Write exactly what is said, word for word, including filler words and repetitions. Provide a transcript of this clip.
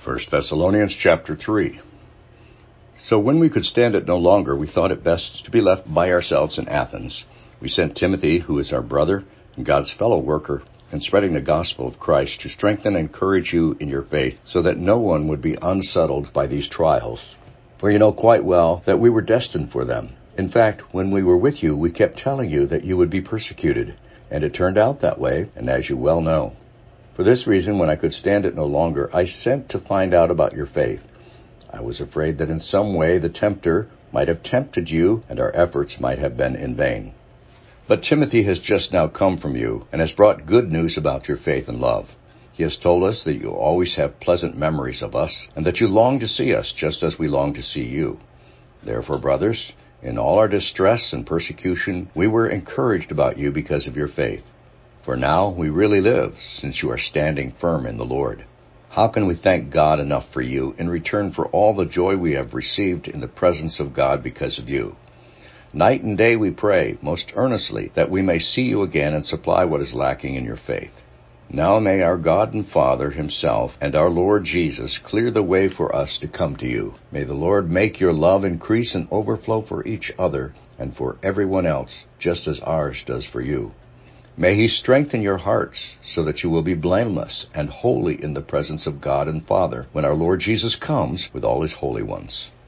First Thessalonians chapter three. So when we could stand it no longer, we thought it best to be left by ourselves in Athens. We sent Timothy, who is our brother and God's fellow worker, in spreading the gospel of Christ, to strengthen and encourage you in your faith, so that no one would be unsettled by these trials. For you know quite well that we were destined for them. In fact, when we were with you, we kept telling you that you would be persecuted, and it turned out that way, and as you well know. For this reason, when I could stand it no longer, I sent to find out about your faith. I was afraid that in some way the tempter might have tempted you, and our efforts might have been in vain. But Timothy has just now come from you, and has brought good news about your faith and love. He has told us that you always have pleasant memories of us, and that you long to see us just as we long to see you. Therefore, brothers, in all our distress and persecution, we were encouraged about you because of your faith. For now we really live, since you are standing firm in the Lord. How can we thank God enough for you in return for all the joy we have received in the presence of God because of you? Night and day we pray, most earnestly, that we may see you again and supply what is lacking in your faith. Now may our God and Father himself and our Lord Jesus clear the way for us to come to you. May the Lord make your love increase and overflow for each other and for everyone else, just as ours does for you. May he strengthen your hearts so that you will be blameless and holy in the presence of God and Father when our Lord Jesus comes with all his holy ones.